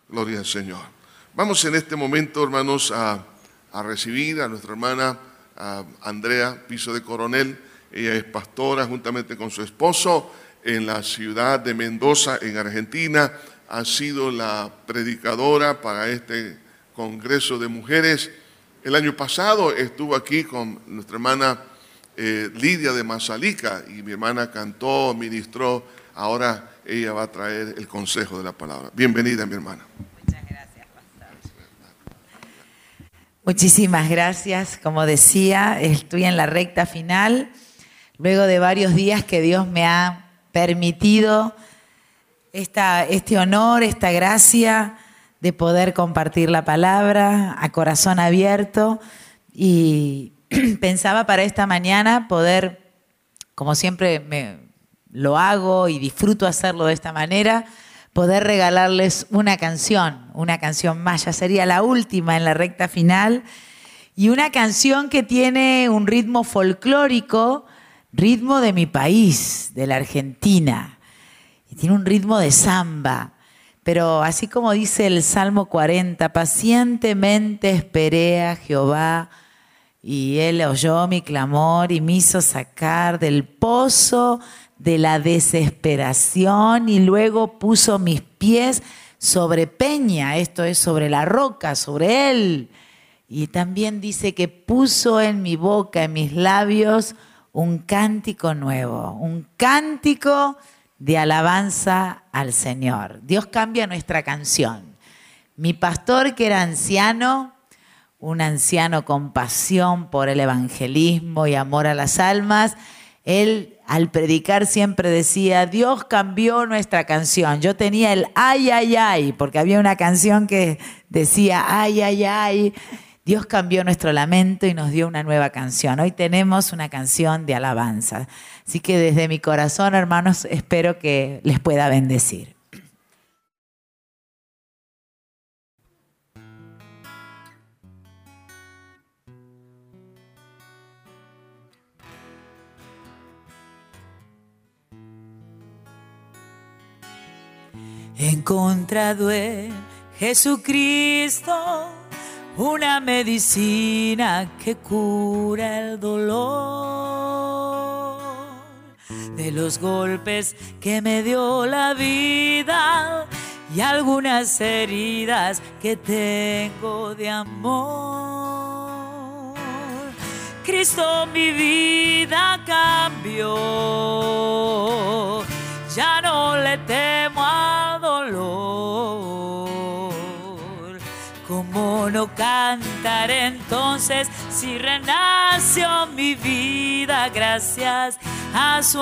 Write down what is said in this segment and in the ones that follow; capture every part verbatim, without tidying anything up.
Gloria al Señor. Vamos en este momento, hermanos, a, a recibir a nuestra hermana a Andrea Piso de Coronel. Ella es pastora juntamente con su esposo en la ciudad de Mendoza, en Argentina. Ha sido la predicadora para este Congreso de Mujeres. El año pasado estuvo aquí con nuestra hermana eh, Lidia de Mazalica y mi hermana cantó, ministró. Ahora ella va a traer el consejo de la palabra. Bienvenida, mi hermana. Muchas gracias, pastor. Muchísimas gracias. Como decía, estoy en la recta final, luego de varios días que Dios me ha permitido esta, este honor, esta gracia de poder compartir la palabra a corazón abierto. Y pensaba para esta mañana poder, como siempre me... lo hago y disfruto hacerlo de esta manera, poder regalarles una canción, una canción más, ya sería la última en la recta final, y una canción que tiene un ritmo folclórico, ritmo de mi país, de la Argentina, y tiene un ritmo de samba, pero así como dice el Salmo cuarenta, pacientemente esperé a Jehová, y Él oyó mi clamor y me hizo sacar del pozo de la desesperación y luego puso mis pies sobre peña, esto es sobre la roca, sobre Él. Y también dice que puso en mi boca, en mis labios, un cántico nuevo, un cántico de alabanza al Señor. Dios cambia nuestra canción. Mi pastor, que era anciano, un anciano con pasión por el evangelismo y amor a las almas, él al predicar siempre decía, Dios cambió nuestra canción. Yo tenía el ay, ay, ay, porque había una canción que decía ay, ay, ay. Dios cambió nuestro lamento y nos dio una nueva canción. Hoy tenemos una canción de alabanza. Así que desde mi corazón, hermanos, espero que les pueda bendecir. He encontrado en Jesucristo una medicina que cura el dolor de los golpes que me dio la vida y algunas heridas que tengo de amor. Cristo mi vida cambió, ya no le temo al dolor. ¿Cómo no cantar entonces si renació mi vida gracias a su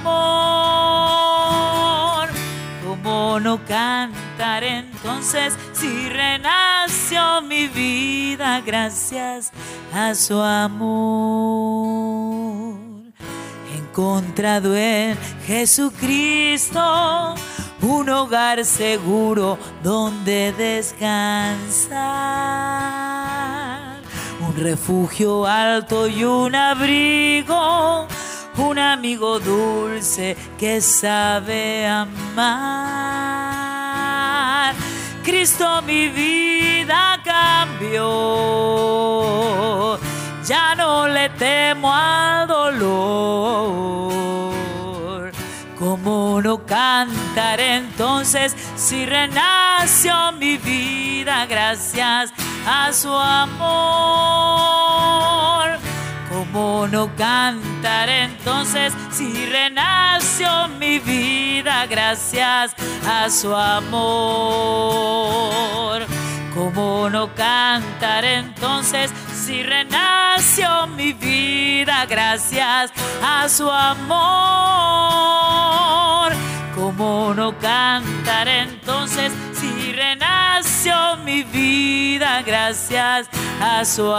amor? ¿Cómo no cantar entonces si renació mi vida gracias a su amor? He encontrado en Jesucristo un hogar seguro donde descansar, un refugio alto y un abrigo, un amigo dulce que sabe amar. Cristo mi vida cambió, ya no le temo al dolor. ¿Cómo no cantar entonces si renació mi vida gracias a su amor? ¿Cómo no cantar entonces si renació mi vida gracias a su amor? ¿Cómo no cantar entonces si renació mi vida gracias a su amor? ¿Cómo no cantar entonces si renació mi vida gracias a su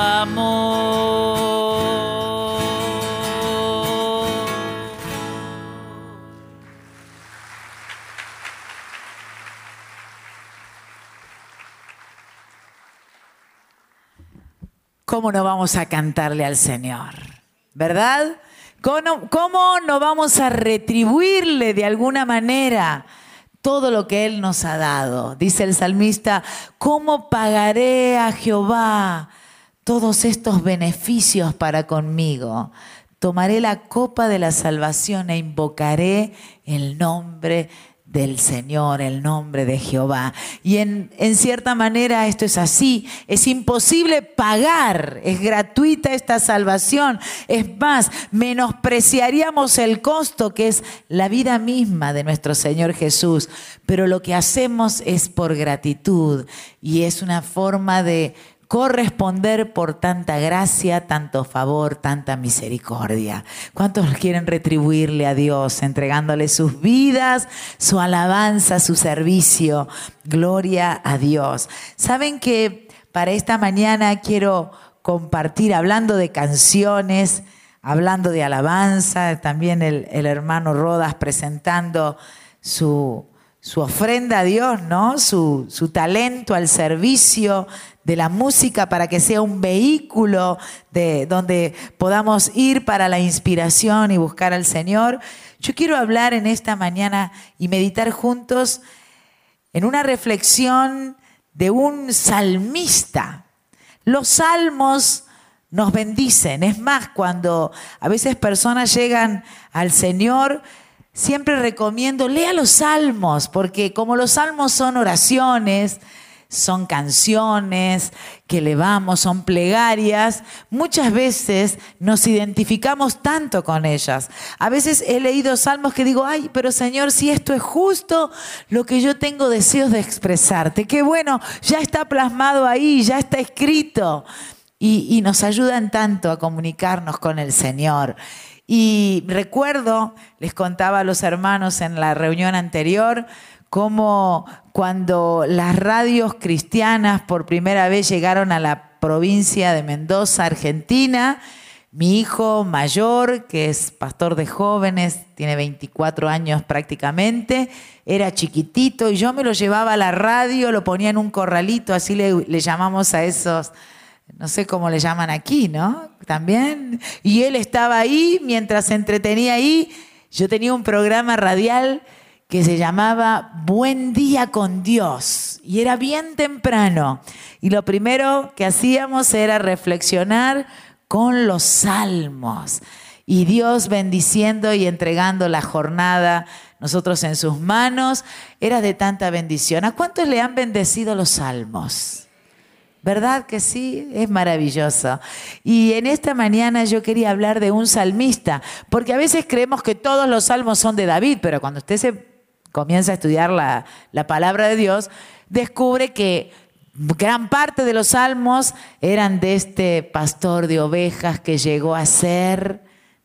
amor? ¿Cómo no vamos a cantarle al Señor? ¿Verdad? ¿Cómo, cómo no vamos a retribuirle de alguna manera todo lo que Él nos ha dado. Dice el salmista, ¿cómo pagaré a Jehová todos estos beneficios para conmigo? Tomaré la copa de la salvación e invocaré el nombre del Señor, el nombre de Jehová. Y en, en cierta manera esto es así. Es imposible pagar, es gratuita esta salvación. Es más, menospreciaríamos el costo que es la vida misma de nuestro Señor Jesús. Pero lo que hacemos es por gratitud y es una forma de corresponder por tanta gracia, tanto favor, tanta misericordia. ¿Cuántos quieren retribuirle a Dios entregándole sus vidas, su alabanza, su servicio? Gloria a Dios. ¿Saben que para esta mañana quiero compartir, hablando de canciones, hablando de alabanza, también el, el hermano Rodas presentando su, su ofrenda a Dios, ¿no? Su, su talento al servicio de la música para que sea un vehículo de donde podamos ir para la inspiración y buscar al Señor. Yo quiero hablar en esta mañana y meditar juntos en una reflexión de un salmista. Los salmos nos bendicen. Es más, cuando a veces personas llegan al Señor, siempre recomiendo, lea los salmos, porque como los salmos son oraciones, son canciones que elevamos, son plegarias, muchas veces nos identificamos tanto con ellas. A veces he leído salmos que digo, ay, pero Señor, si esto es justo lo que yo tengo deseos de expresarte, qué bueno, ya está plasmado ahí, ya está escrito. Y, y nos ayudan tanto a comunicarnos con el Señor. Y recuerdo, les contaba a los hermanos en la reunión anterior, cómo cuando las radios cristianas por primera vez llegaron a la provincia de Mendoza, Argentina, mi hijo mayor, que es pastor de jóvenes, tiene veinticuatro años prácticamente, era chiquitito y yo me lo llevaba a la radio, lo ponía en un corralito, así le, le llamamos a esos, no sé cómo le llaman aquí, ¿no? También. Y él estaba ahí, mientras se entretenía ahí, yo tenía un programa radial que se llamaba Buen Día con Dios, y era bien temprano. Y lo primero que hacíamos era reflexionar con los salmos. Y Dios bendiciendo y entregando la jornada, nosotros en sus manos, era de tanta bendición. ¿A cuántos le han bendecido los salmos? ¿Verdad que sí? Es maravilloso. Y en esta mañana yo quería hablar de un salmista, porque a veces creemos que todos los salmos son de David, pero cuando usted se comienza a estudiar la, la palabra de Dios, descubre que gran parte de los salmos eran de este pastor de ovejas que llegó a ser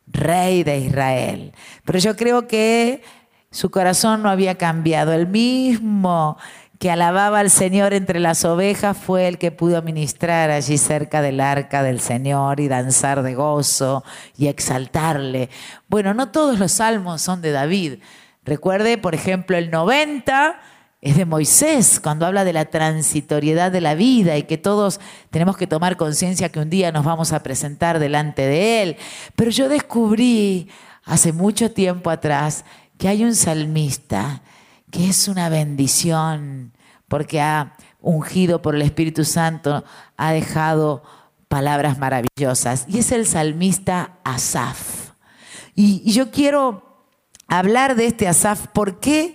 rey de Israel. Pero yo creo que su corazón no había cambiado. El mismo que alababa al Señor entre las ovejas fue el que pudo ministrar allí cerca del arca del Señor y danzar de gozo y exaltarle. Bueno, no todos los salmos son de David. Recuerde, por ejemplo, el noventa es de Moisés, cuando habla de la transitoriedad de la vida y que todos tenemos que tomar conciencia que un día nos vamos a presentar delante de Él. Pero yo descubrí hace mucho tiempo atrás que hay un salmista que es una bendición porque ha ungido por el Espíritu Santo, ha dejado palabras maravillosas. Y es el salmista Asaf. Y, y yo quiero hablar de este Asaf. ¿Por qué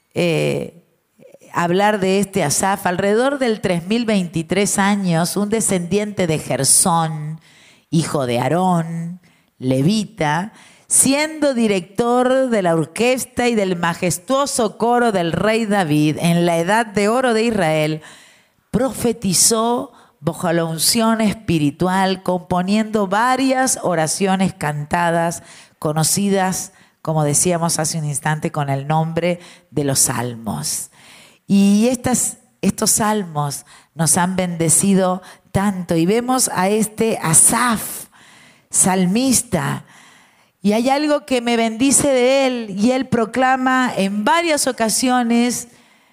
eh, hablar de este Asaf? Alrededor del tres mil veintitrés años, un descendiente de Gersón, hijo de Aarón, levita, siendo director de la orquesta y del majestuoso coro del rey David en la edad de oro de Israel, profetizó bajo la unción espiritual, componiendo varias oraciones cantadas, conocidas, como decíamos hace un instante, con el nombre de los salmos. Y estas, estos salmos nos han bendecido tanto. Y vemos a este Asaf, salmista, y hay algo que me bendice de él, y él proclama en varias ocasiones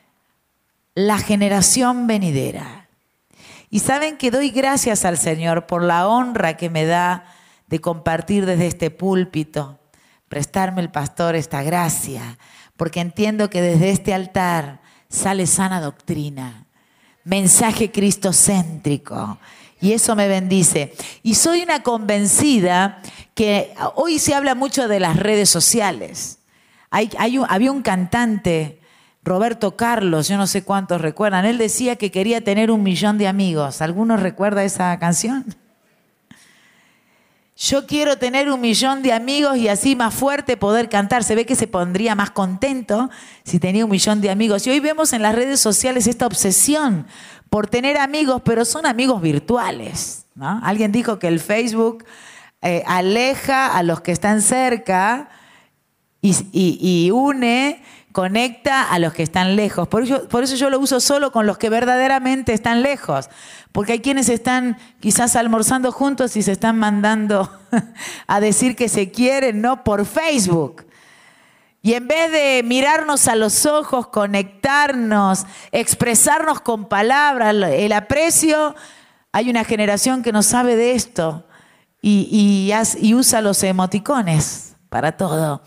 la generación venidera. Y saben que doy gracias al Señor por la honra que me da de compartir desde este púlpito, prestarme el pastor esta gracia, porque entiendo que desde este altar sale sana doctrina, mensaje cristocéntrico, y eso me bendice. Y soy una convencida que hoy se habla mucho de las redes sociales. Hay, hay un, había un cantante, Roberto Carlos, yo no sé cuántos recuerdan, él decía que quería tener un millón de amigos. ¿Alguno recuerda esa canción? Yo quiero tener un millón de amigos y así más fuerte poder cantar. Se ve que se pondría más contento si tenía un millón de amigos. Y hoy vemos en las redes sociales esta obsesión por tener amigos, pero son amigos virtuales, ¿no? Alguien dijo que el Facebook eh, aleja a los que están cerca y, y, y une, conecta a los que están lejos. Por eso, por eso yo lo uso solo con los que verdaderamente están lejos. Porque hay quienes están quizás almorzando juntos y se están mandando a decir que se quieren, ¿no? Por Facebook. Y en vez de mirarnos a los ojos, conectarnos, expresarnos con palabras, el aprecio, hay una generación que no sabe de esto y, y, y usa los emoticones para todo.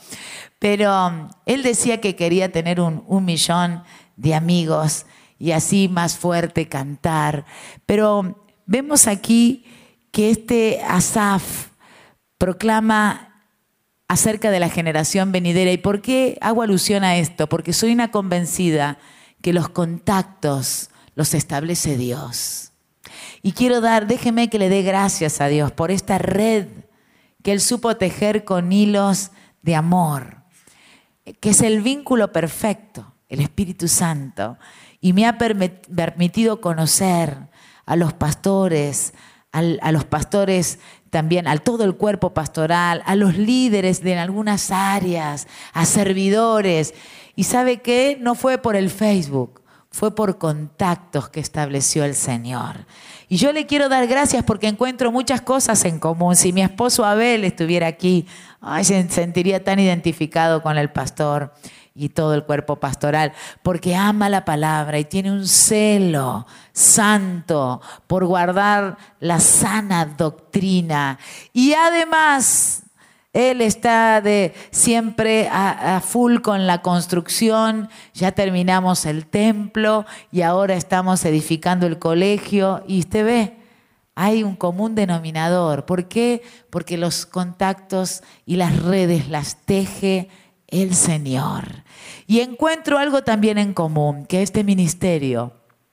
Pero él decía que quería tener un, un millón de amigos y así más fuerte cantar. Pero vemos aquí que este Asaf proclama acerca de la generación venidera. ¿Y por qué hago alusión a esto? Porque soy una convencida que los contactos los establece Dios. Y quiero dar, déjeme que le dé gracias a Dios por esta red que Él supo tejer con hilos de amor, que es el vínculo perfecto, el Espíritu Santo. Y me ha permitido conocer a los pastores, al, a los pastores también, a todo el cuerpo pastoral, a los líderes de algunas áreas, a servidores. ¿Y sabe qué? No fue por el Facebook, fue por contactos que estableció el Señor. Y yo le quiero dar gracias porque encuentro muchas cosas en común. Si mi esposo Abel estuviera aquí, ay, se sentiría tan identificado con el pastor y todo el cuerpo pastoral, porque ama la palabra y tiene un celo santo por guardar la sana doctrina. Y además, él está de siempre a, a full con la construcción. Ya terminamos el templo y ahora estamos edificando el colegio. Y usted ve, hay un común denominador. ¿Por qué? Porque los contactos y las redes las teje el Señor. Y encuentro algo también en común, que este ministerio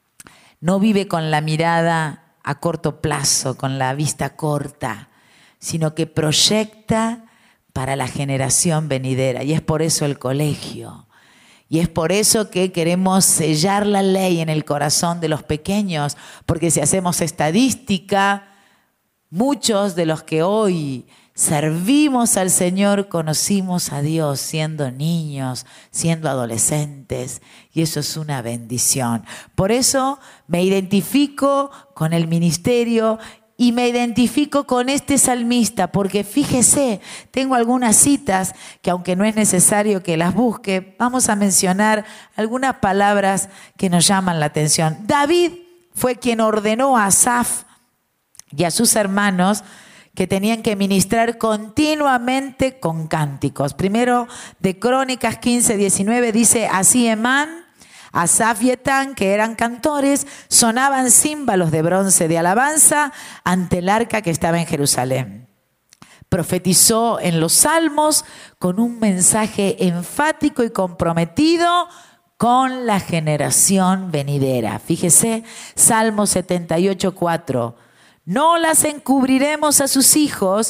no vive con la mirada a corto plazo, con la vista corta, sino que proyecta para la generación venidera. Y es por eso el colegio. Y es por eso que queremos sellar la ley en el corazón de los pequeños, porque si hacemos estadística, muchos de los que hoy servimos al Señor conocimos a Dios siendo niños, siendo adolescentes, y eso es una bendición. Por eso me identifico con el ministerio y me identifico con este salmista, porque fíjese, tengo algunas citas que aunque no es necesario que las busque, vamos a mencionar algunas palabras que nos llaman la atención. David fue quien ordenó a Asaf y a sus hermanos que tenían que ministrar continuamente con cánticos. Primero de Crónicas quince, diecinueve dice, así Emán, Asaf y Etán, que eran cantores, sonaban címbalos de bronce de alabanza ante el arca que estaba en Jerusalén. Profetizó en los salmos con un mensaje enfático y comprometido con la generación venidera. Fíjese, Salmo setenta y ocho, cuatro. No las encubriremos a sus hijos,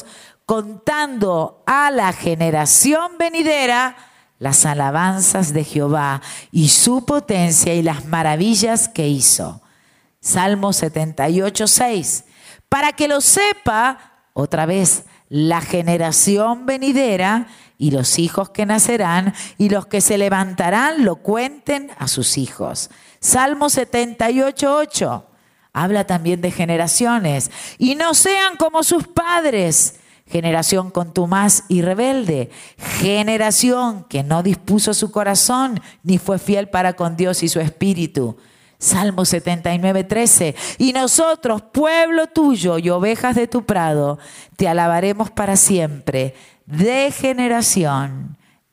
contando a la generación venidera las alabanzas de Jehová y su potencia y las maravillas que hizo. Salmo setenta y ocho, seis. Para que lo sepa, otra vez, la generación venidera y los hijos que nacerán y los que se levantarán lo cuenten a sus hijos. Salmo setenta y ocho, ocho. Habla también de generaciones. Y no sean como sus padres, generación contumaz y rebelde, generación que no dispuso su corazón ni fue fiel para con Dios y su espíritu. Salmo setenta y nueve, trece. Y nosotros, pueblo tuyo y ovejas de tu prado, te alabaremos para siempre, de generación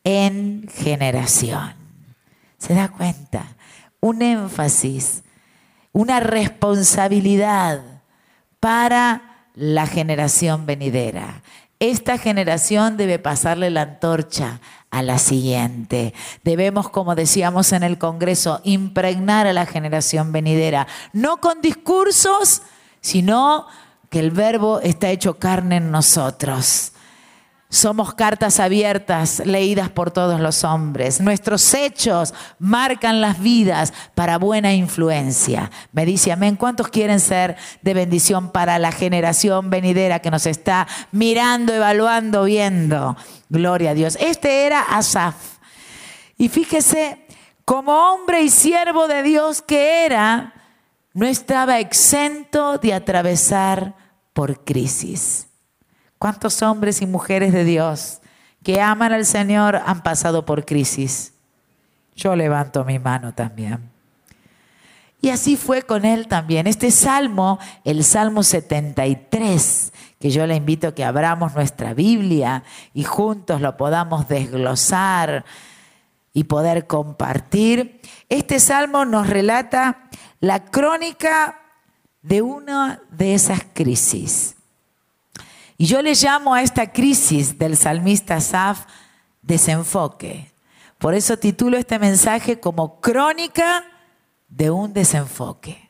en generación. ¿Se da cuenta? Un énfasis, una responsabilidad para la generación venidera. Esta generación debe pasarle la antorcha a la siguiente. Debemos, como decíamos en el Congreso, impregnar a la generación venidera, no con discursos, sino que el verbo está hecho carne en nosotros. Somos cartas abiertas, leídas por todos los hombres. Nuestros hechos marcan las vidas para buena influencia. Me dice amén. ¿Cuántos quieren ser de bendición para la generación venidera que nos está mirando, evaluando, viendo? Gloria a Dios. Este era Asaf. Y fíjese, como hombre y siervo de Dios que era, no estaba exento de atravesar por crisis. ¿Cuántos hombres y mujeres de Dios que aman al Señor han pasado por crisis? Yo levanto mi mano también. Y así fue con él también. Este salmo, el Salmo setenta y tres, que yo le invito a que abramos nuestra Biblia y juntos lo podamos desglosar y poder compartir. Este salmo nos relata la crónica de una de esas crisis. Y yo le llamo a esta crisis del salmista Asaf desenfoque. Por eso titulo este mensaje como crónica de un desenfoque.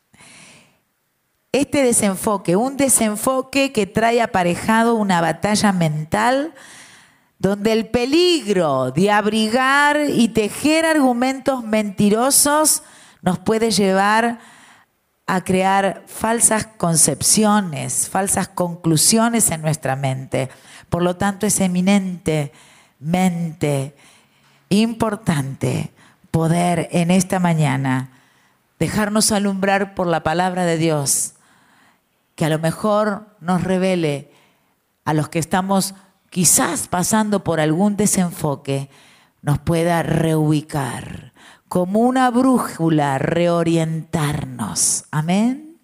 Este desenfoque, un desenfoque que trae aparejado una batalla mental donde el peligro de abrigar y tejer argumentos mentirosos nos puede llevar a crear falsas concepciones, falsas conclusiones en nuestra mente. Por lo tanto, es eminentemente importante poder en esta mañana dejarnos alumbrar por la palabra de Dios, que a lo mejor nos revele a los que estamos quizás pasando por algún desenfoque, nos pueda reubicar. Como una brújula, reorientarnos. Amén.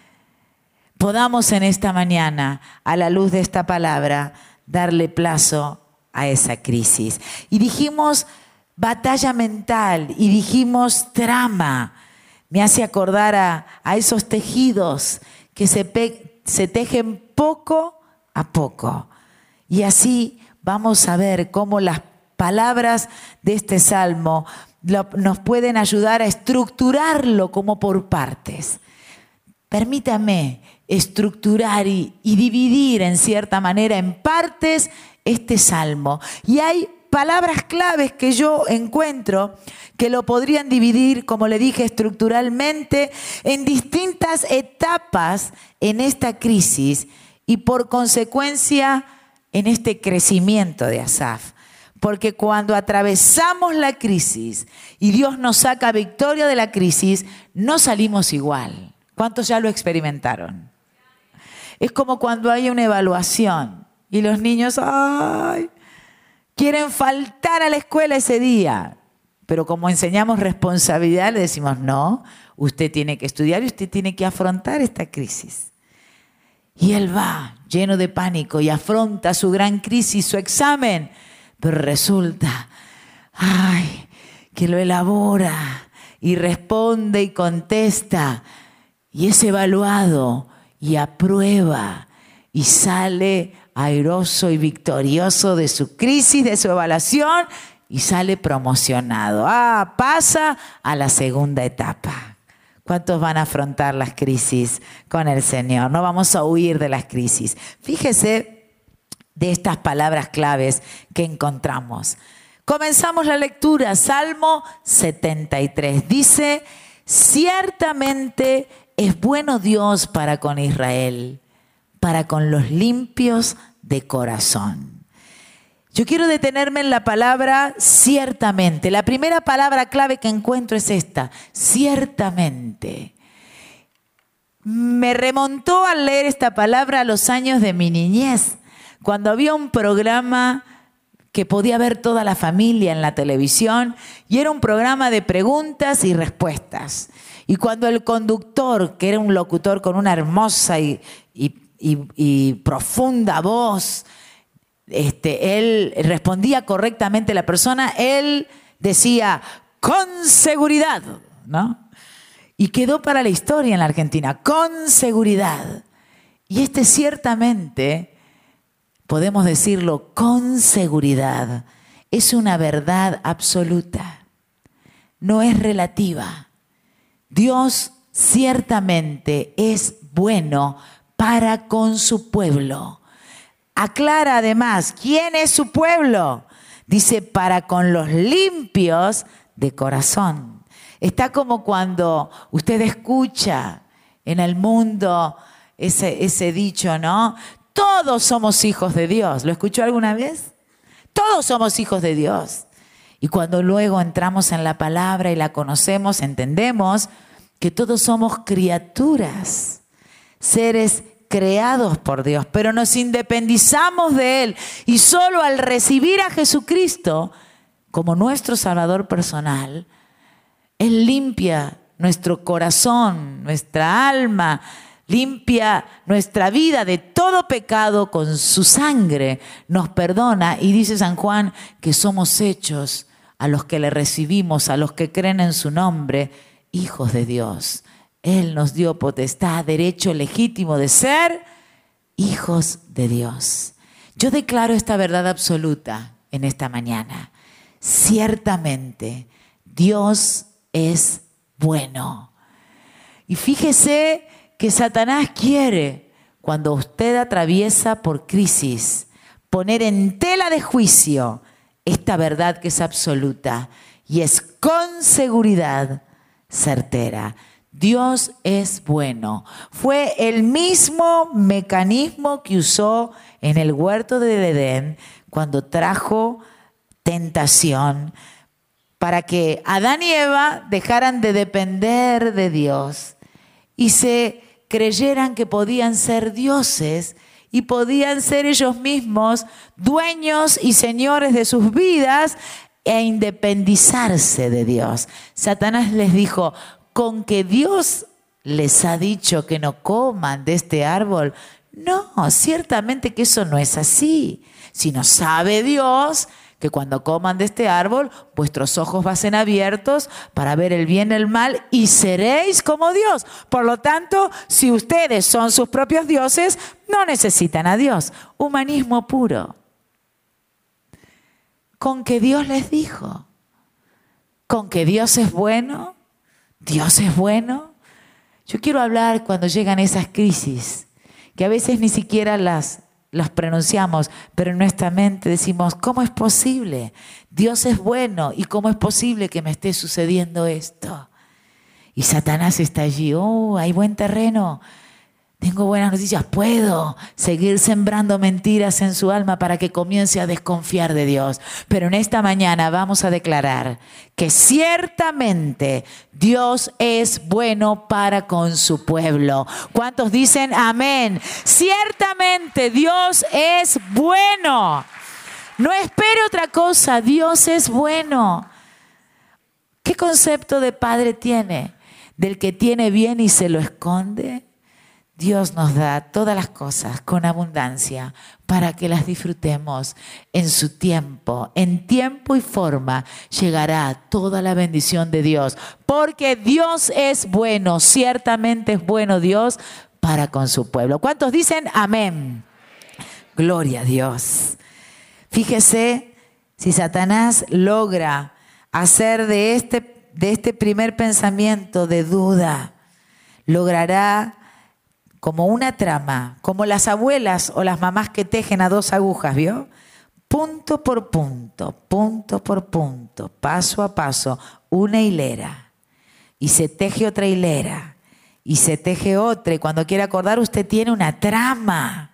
Podamos en esta mañana, a la luz de esta palabra, darle plazo a esa crisis. Y dijimos batalla mental y dijimos trama. Me hace acordar a, a esos tejidos que se, pe, se tejen poco a poco. Y así vamos a ver cómo las palabras de este salmo Lo, nos pueden ayudar a estructurarlo como por partes. Permítame estructurar y, y dividir en cierta manera en partes este salmo. Y hay palabras claves que yo encuentro que lo podrían dividir, como le dije, estructuralmente en distintas etapas en esta crisis y por consecuencia en este crecimiento de Asaf. Porque cuando atravesamos la crisis y Dios nos saca victoria de la crisis, no salimos igual. ¿Cuántos ya lo experimentaron? Es como cuando hay una evaluación y los niños ay, quieren faltar a la escuela ese día. Pero como enseñamos responsabilidad, le decimos, no, usted tiene que estudiar y usted tiene que afrontar esta crisis. Y él va lleno de pánico y afronta su gran crisis, su examen. Pero resulta, ay, que lo elabora y responde y contesta y es evaluado y aprueba y sale airoso y victorioso de su crisis, de su evaluación y sale promocionado. Ah, pasa a la segunda etapa. ¿Cuántos van a afrontar las crisis con el Señor? No vamos a huir de las crisis. Fíjese de estas palabras claves que encontramos. Comenzamos la lectura, Salmo setenta y tres. Dice, ciertamente es bueno Dios para con Israel, para con los limpios de corazón. Yo quiero detenerme en la palabra ciertamente. La primera palabra clave que encuentro es esta, ciertamente. Me remontó al leer esta palabra a los años de mi niñez, cuando había un programa que podía ver toda la familia en la televisión y era un programa de preguntas y respuestas. Y cuando el conductor, que era un locutor con una hermosa y, y, y, y profunda voz, este, él respondía correctamente a la persona, él decía, con seguridad, ¿no? Y quedó para la historia en la Argentina, con seguridad. Y este ciertamente, podemos decirlo con seguridad, es una verdad absoluta, no es relativa. Dios ciertamente es bueno para con su pueblo. Aclara además, ¿quién es su pueblo? Dice, para con los limpios de corazón. Está como cuando usted escucha en el mundo ese, ese dicho, ¿no? Todos somos hijos de Dios. ¿Lo escuchó alguna vez? Todos somos hijos de Dios. Y cuando luego entramos en la palabra y la conocemos, entendemos que todos somos criaturas, seres creados por Dios, pero nos independizamos de Él. Y solo al recibir a Jesucristo como nuestro Salvador personal, Él limpia nuestro corazón, nuestra alma, limpia nuestra vida de todo pecado con su sangre, nos perdona y dice San Juan que somos hechos a los que le recibimos, a los que creen en su nombre, hijos de Dios. Él nos dio potestad, derecho legítimo de ser hijos de Dios. Yo declaro esta verdad absoluta en esta mañana. Ciertamente, Dios es bueno. Y fíjese que Satanás quiere, cuando usted atraviesa por crisis, poner en tela de juicio esta verdad que es absoluta y es con seguridad certera. Dios es bueno. Fue el mismo mecanismo que usó en el huerto del Edén cuando trajo tentación para que Adán y Eva dejaran de depender de Dios y se creyeran que podían ser dioses y podían ser ellos mismos dueños y señores de sus vidas e independizarse de Dios. Satanás les dijo, con que Dios les ha dicho que no coman de este árbol. No, ciertamente que eso no es así. Sino sabe Dios que cuando coman de este árbol, vuestros ojos van a ser abiertos para ver el bien y el mal y seréis como Dios. Por lo tanto, si ustedes son sus propios dioses, no necesitan a Dios. Humanismo puro. Con que Dios les dijo, con que Dios es bueno, Dios es bueno. Yo quiero hablar cuando llegan esas crisis, que a veces ni siquiera las, las pronunciamos, pero en nuestra mente decimos, ¿cómo es posible? Dios es bueno, ¿y cómo es posible que me esté sucediendo esto? Y Satanás está allí, oh, hay buen terreno. Tengo buenas noticias, puedo seguir sembrando mentiras en su alma para que comience a desconfiar de Dios. Pero en esta mañana vamos a declarar que ciertamente Dios es bueno para con su pueblo. ¿Cuántos dicen amén? Ciertamente Dios es bueno. No espere otra cosa, Dios es bueno. ¿Qué concepto de padre tiene? ¿Del que tiene bien y se lo esconde? Dios nos da todas las cosas con abundancia para que las disfrutemos en su tiempo. En tiempo y forma llegará toda la bendición de Dios. Porque Dios es bueno, ciertamente es bueno Dios para con su pueblo. ¿Cuántos dicen amén? Gloria a Dios. Fíjese, si Satanás logra hacer de este, de este primer pensamiento de duda, logrará como una trama, como las abuelas o las mamás que tejen a dos agujas, ¿vio? Punto por punto, punto por punto, paso a paso, una hilera. Y se teje otra hilera, y se teje otra. Y cuando quiere acordar, usted tiene una trama.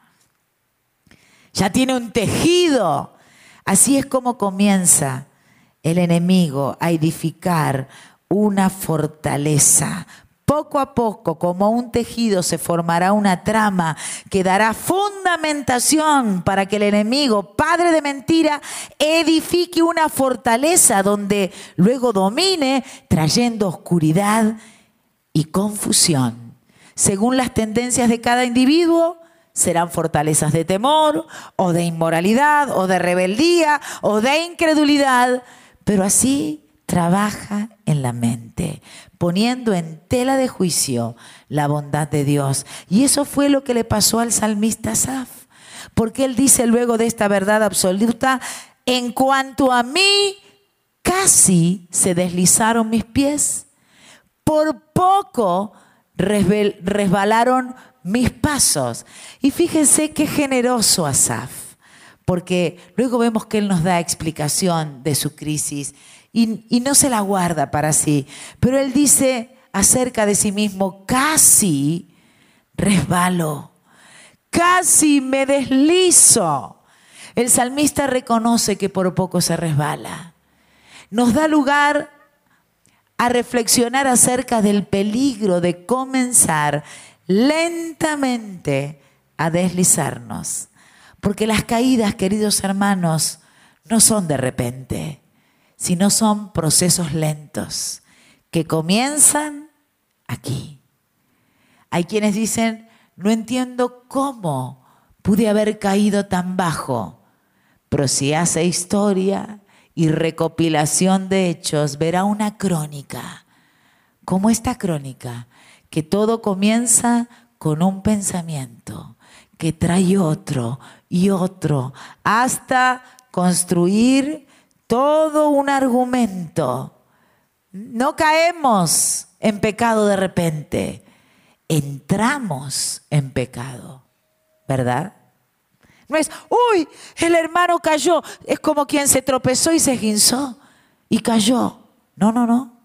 Ya tiene un tejido. Así es como comienza el enemigo a edificar una fortaleza. Poco a poco, como un tejido, se formará una trama que dará fundamentación para que el enemigo, padre de mentira, edifique una fortaleza donde luego domine, trayendo oscuridad y confusión. Según las tendencias de cada individuo, serán fortalezas de temor, o de inmoralidad, o de rebeldía, o de incredulidad, pero así trabaja en la mente, poniendo en tela de juicio la bondad de Dios. Y eso fue lo que le pasó al salmista Asaf, porque él dice luego de esta verdad absoluta: en cuanto a mí, casi se deslizaron mis pies, por poco resbalaron mis pasos. Y fíjense qué generoso Asaf, porque luego vemos que él nos da explicación de su crisis y, y no se la guarda para sí. Pero él dice acerca de sí mismo: casi resbalo, casi me deslizo. El salmista reconoce que por poco se resbala. Nos da lugar a reflexionar acerca del peligro de comenzar lentamente a deslizarnos. Porque las caídas, queridos hermanos, no son de repente, sino son procesos lentos que comienzan aquí. Hay quienes dicen: no entiendo cómo pude haber caído tan bajo. Pero si hace historia y recopilación de hechos, verá una crónica, como esta crónica, que todo comienza con un pensamiento, que trae otro y otro, hasta construir todo un argumento. No caemos en pecado de repente, entramos en pecado, ¿verdad? No es: uy, el hermano cayó. Es como quien se tropezó y se esguinzó y cayó. No, no, no.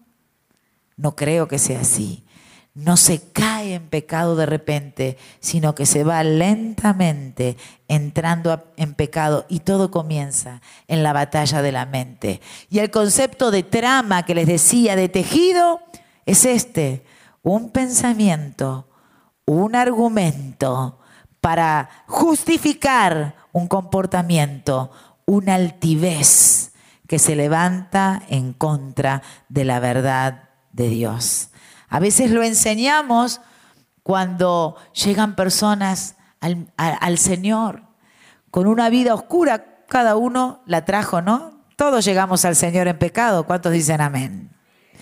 No creo que sea así. No se cae en pecado de repente, sino que se va lentamente entrando a, en pecado, y todo comienza en la batalla de la mente. Y el concepto de trama que les decía, de tejido, es este: un pensamiento, un argumento para justificar un comportamiento, una altivez que se levanta en contra de la verdad de Dios. A veces lo enseñamos cuando llegan personas al, a, al Señor con una vida oscura. Cada uno la trajo, ¿no? Todos llegamos al Señor en pecado. ¿Cuántos dicen amén?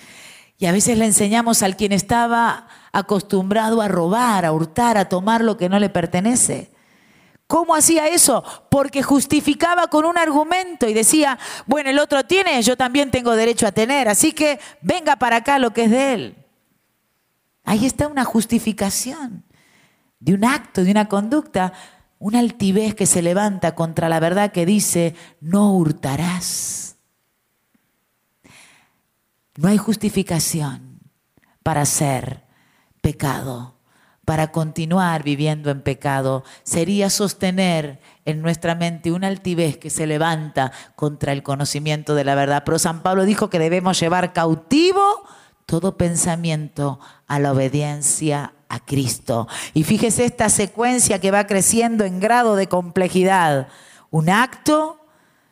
Y a veces le enseñamos al quien estaba acostumbrado a robar, a hurtar, a tomar lo que no le pertenece. ¿Cómo hacía eso? Porque justificaba con un argumento y decía: bueno, el otro tiene, yo también tengo derecho a tener, así que venga para acá lo que es de él. Ahí está una justificación de un acto, de una conducta, una altivez que se levanta contra la verdad que dice: no hurtarás. No hay justificación para hacer pecado, para continuar viviendo en pecado. Sería sostener en nuestra mente una altivez que se levanta contra el conocimiento de la verdad. Pero San Pablo dijo que debemos llevar cautivo todo pensamiento a la obediencia a Cristo. Y fíjese esta secuencia que va creciendo en grado de complejidad. Un acto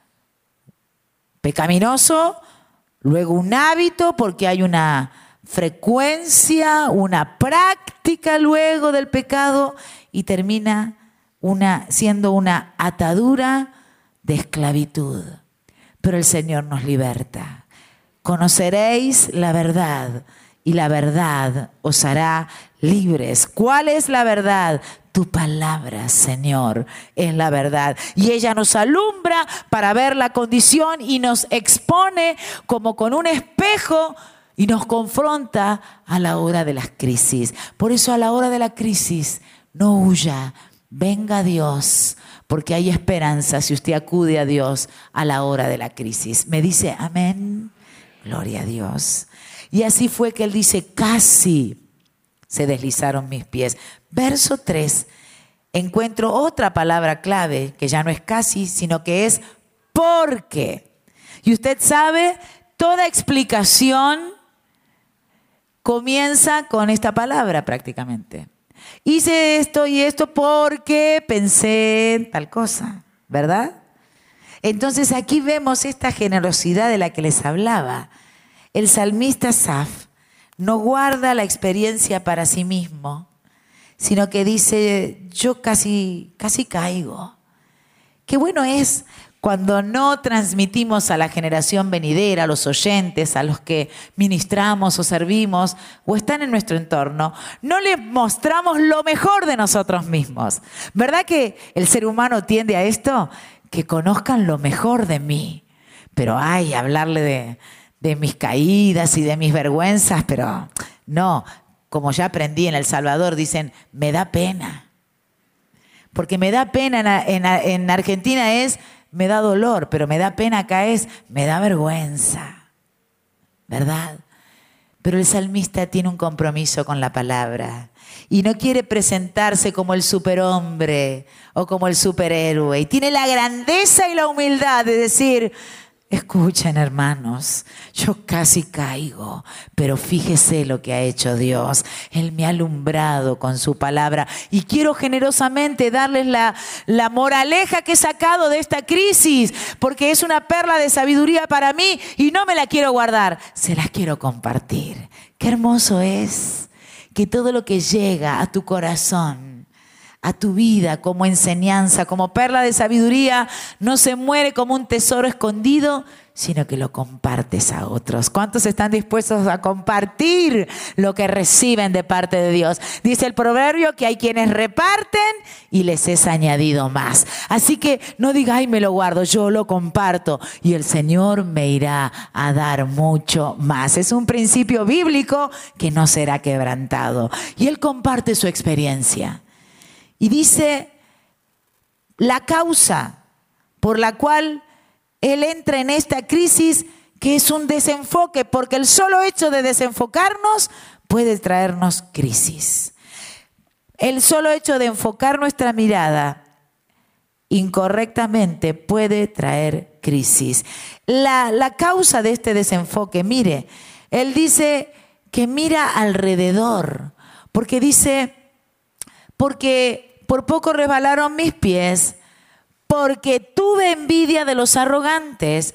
pecaminoso, luego un hábito, porque hay una frecuencia, una práctica luego del pecado, y termina una, siendo una atadura de esclavitud. Pero el Señor nos liberta. Conoceréis la verdad y la verdad os hará libres. ¿Cuál es la verdad? Tu palabra, Señor, es la verdad. Y ella nos alumbra para ver la condición y nos expone como con un espejo y nos confronta a la hora de las crisis. Por eso, a la hora de la crisis, no huya, venga a Dios, porque hay esperanza si usted acude a Dios a la hora de la crisis. ¿Me dice amén? Gloria a Dios. Y así fue que él dice: casi se deslizaron mis pies. Verso tres, encuentro otra palabra clave que ya no es casi, sino que es porque. Y usted sabe, toda explicación comienza con esta palabra prácticamente. Hice esto y esto porque pensé en tal cosa, ¿verdad? Entonces aquí vemos esta generosidad de la que les hablaba. El salmista Asaf no guarda la experiencia para sí mismo, sino que dice, yo casi, casi caigo. Qué bueno es cuando no transmitimos a la generación venidera, a los oyentes, a los que ministramos o servimos o están en nuestro entorno, no les mostramos lo mejor de nosotros mismos. ¿Verdad que el ser humano tiende a esto? Que conozcan lo mejor de mí. Pero ay, hablarle de, de mis caídas y de mis vergüenzas, pero no, como ya aprendí en El Salvador, dicen, me da pena. Porque me da pena en, en, en Argentina es, me da dolor, pero me da pena acá es, me da vergüenza, ¿verdad? Pero el salmista tiene un compromiso con la palabra y no quiere presentarse como el superhombre o como el superhéroe. Y tiene la grandeza y la humildad de decir, escuchen, hermanos, yo casi caigo, pero fíjese lo que ha hecho Dios. Él me ha alumbrado con su palabra y quiero generosamente darles la, la moraleja que he sacado de esta crisis, porque es una perla de sabiduría para mí y no me la quiero guardar, se las quiero compartir. Qué hermoso es que todo lo que llega a tu corazón, a tu vida como enseñanza, como perla de sabiduría, no se muere como un tesoro escondido, sino que lo compartes a otros. ¿Cuántos están dispuestos a compartir lo que reciben de parte de Dios? Dice el proverbio que hay quienes reparten y les es añadido más. Así que no diga, ay, me lo guardo, yo lo comparto y el Señor me irá a dar mucho más. Es un principio bíblico que no será quebrantado. Y Él comparte su experiencia. Y dice la causa por la cual él entra en esta crisis, que es un desenfoque, porque el solo hecho de desenfocarnos puede traernos crisis. El solo hecho de enfocar nuestra mirada incorrectamente puede traer crisis. La, la causa de este desenfoque, mire, él dice que mira alrededor, porque dice, porque por poco resbalaron mis pies, porque tuve envidia de los arrogantes,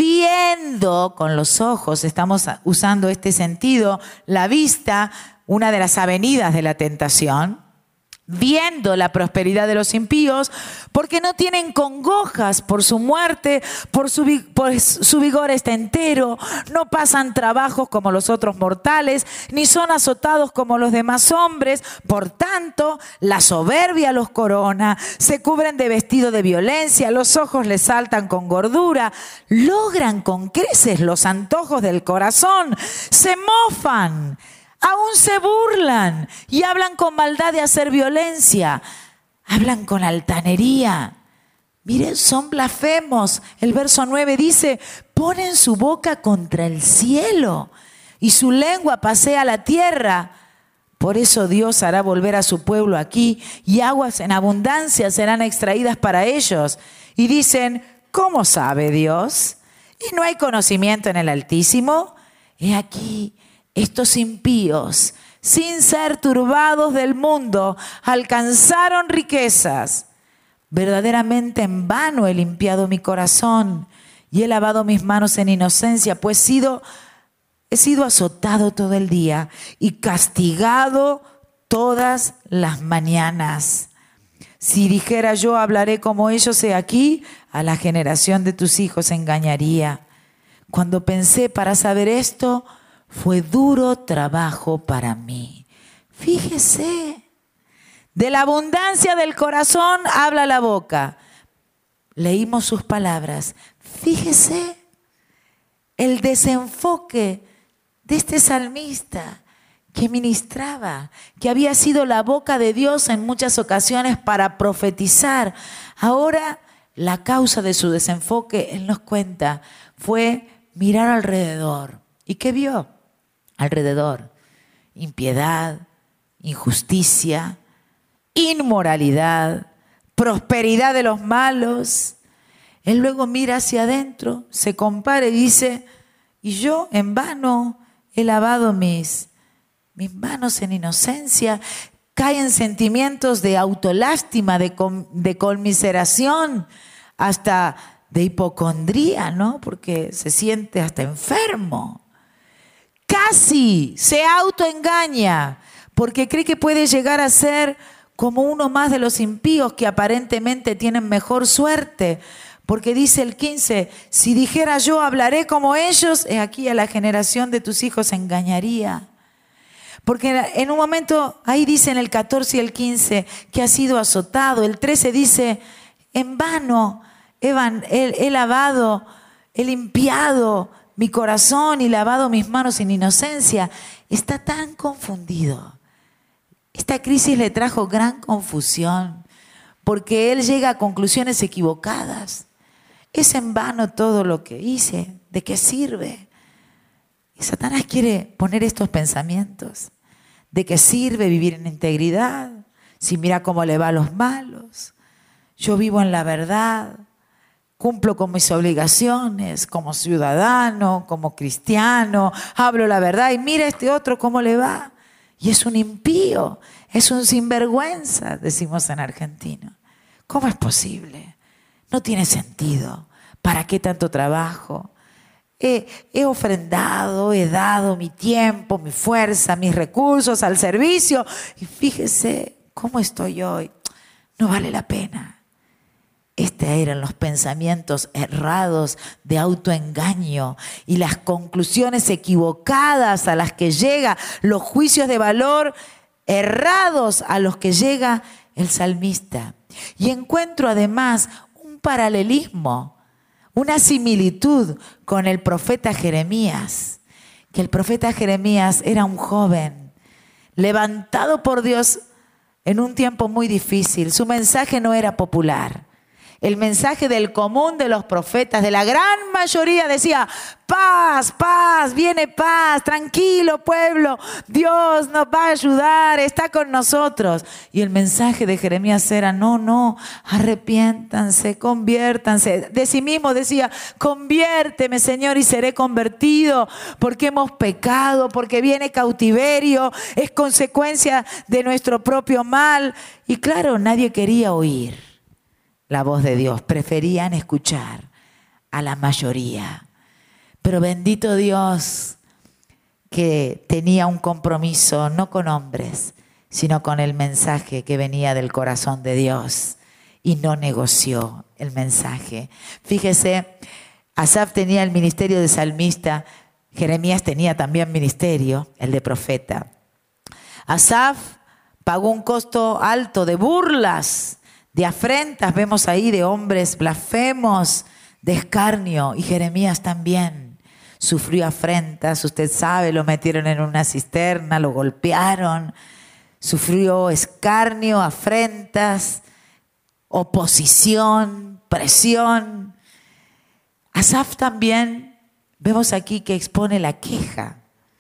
viendo con los ojos, estamos usando este sentido, la vista, una de las avenidas de la tentación, viendo la prosperidad de los impíos, porque no tienen congojas por su muerte, por su, por su vigor está entero, no pasan trabajos como los otros mortales, ni son azotados como los demás hombres. Por tanto, la soberbia los corona, se cubren de vestido de violencia, los ojos les saltan con gordura, logran con creces los antojos del corazón, se mofan, aún se burlan y hablan con maldad de hacer violencia. Hablan con altanería. Miren, son blasfemos. El verso nueve dice, ponen su boca contra el cielo y su lengua pasea la tierra. Por eso Dios hará volver a su pueblo aquí y aguas en abundancia serán extraídas para ellos. Y dicen, ¿cómo sabe Dios? ¿Y no hay conocimiento en el Altísimo? He aquí, estos impíos, sin ser turbados del mundo, alcanzaron riquezas. Verdaderamente en vano he limpiado mi corazón y he lavado mis manos en inocencia, pues he sido, he sido azotado todo el día y castigado todas las mañanas. Si dijera yo, hablaré como ellos, he aquí, a la generación de tus hijos engañaría. Cuando pensé para saber esto, fue duro trabajo para mí. Fíjese, de la abundancia del corazón habla la boca. Leímos sus palabras. Fíjese el desenfoque de este salmista que ministraba, que había sido la boca de Dios en muchas ocasiones para profetizar. Ahora la causa de su desenfoque, él nos cuenta, fue mirar alrededor. ¿Y qué vio? Alrededor, impiedad, injusticia, inmoralidad, prosperidad de los malos. Él luego mira hacia adentro, se compara y dice, y yo en vano he lavado mis, mis manos en inocencia. Caen sentimientos de autolástima, de, com, de conmiseración, hasta de hipocondría, ¿no? Porque se siente hasta enfermo. Casi se autoengaña, porque cree que puede llegar a ser como uno más de los impíos que aparentemente tienen mejor suerte. Porque dice el quince, si dijera yo hablaré como ellos, he aquí a la generación de tus hijos engañaría. Porque en un momento, ahí dice en el catorce y el quince, que ha sido azotado. El trece dice, en vano he, van, he, he lavado, he limpiado mi corazón y lavado mis manos en inocencia. Está tan confundido. Esta crisis le trajo gran confusión, porque él llega a conclusiones equivocadas. Es en vano todo lo que hice, ¿de qué sirve? Y Satanás quiere poner estos pensamientos. ¿De qué sirve vivir en integridad? Si mira cómo le va a los malos. Yo vivo en la verdad, cumplo con mis obligaciones como ciudadano, como cristiano, hablo la verdad y mira este otro cómo le va. Y es un impío, es un sinvergüenza, decimos en argentino. ¿Cómo es posible? No tiene sentido. ¿Para qué tanto trabajo? He, he ofrendado, he dado mi tiempo, mi fuerza, mis recursos al servicio. Y fíjese cómo estoy hoy. No vale la pena. Estos eran los pensamientos errados de autoengaño y las conclusiones equivocadas a las que llega, los juicios de valor errados a los que llega el salmista. Y encuentro además un paralelismo, una similitud con el profeta Jeremías, que el profeta Jeremías era un joven levantado por Dios en un tiempo muy difícil. Su mensaje no era popular. El mensaje del común de los profetas, de la gran mayoría, decía: paz, paz, viene paz, tranquilo pueblo, Dios nos va a ayudar, está con nosotros. Y el mensaje de Jeremías era: no, no, arrepiéntanse, conviértanse. De sí mismo decía: conviérteme, Señor, y seré convertido, porque hemos pecado, porque viene cautiverio, es consecuencia de nuestro propio mal. Y claro, nadie quería oír la voz de Dios, preferían escuchar a la mayoría. Pero bendito Dios que tenía un compromiso no con hombres, sino con el mensaje que venía del corazón de Dios, y no negoció el mensaje. Fíjese, Asaf tenía el ministerio de salmista, Jeremías tenía también ministerio, el de profeta. Asaf pagó un costo alto de burlas, de afrentas, vemos ahí, de hombres blasfemos, de escarnio, y Jeremías también sufrió afrentas. Usted sabe, lo metieron en una cisterna, lo golpearon, sufrió escarnio, afrentas, oposición, presión. Asaf también, vemos aquí que expone la queja,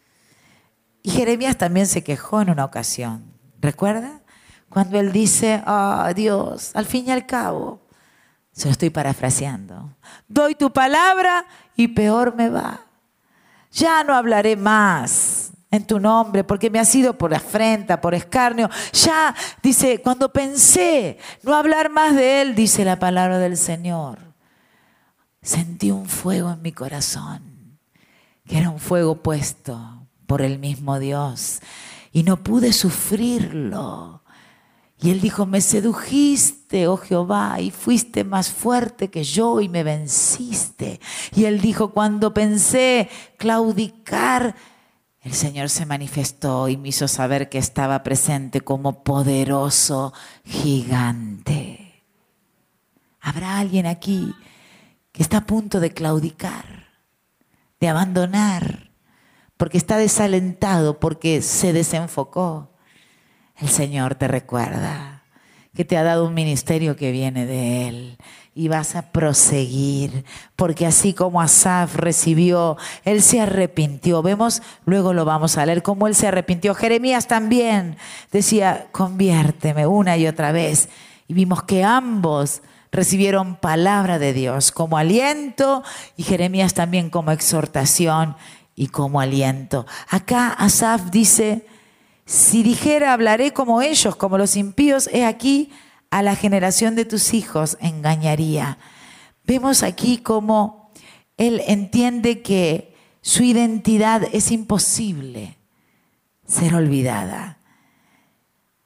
y Jeremías también se quejó en una ocasión, ¿recuerda? Cuando él dice: ah, oh, Dios, al fin y al cabo, se lo estoy parafraseando, doy tu palabra y peor me va. Ya no hablaré más en tu nombre porque me ha sido por afrenta, por escarnio. Ya, dice, cuando pensé no hablar más de él, dice la palabra del Señor, sentí un fuego en mi corazón, que era un fuego puesto por el mismo Dios, y no pude sufrirlo. Y él dijo: me sedujiste, oh Jehová, y fuiste más fuerte que yo y me venciste. Y él dijo: cuando pensé claudicar, el Señor se manifestó y me hizo saber que estaba presente como poderoso gigante. ¿Habrá alguien aquí que está a punto de claudicar, de abandonar, porque está desalentado, porque se desenfocó? El Señor te recuerda que te ha dado un ministerio que viene de Él, y vas a proseguir, porque así como Asaf recibió, él se arrepintió. Vemos, luego lo vamos a leer, cómo él se arrepintió. Jeremías también decía: conviérteme, una y otra vez. Y vimos que ambos recibieron palabra de Dios como aliento, y Jeremías también como exhortación y como aliento. Acá Asaf dice: si dijera hablaré como ellos, como los impíos, he aquí a la generación de tus hijos engañaría. Vemos aquí cómo él entiende que su identidad es imposible ser olvidada.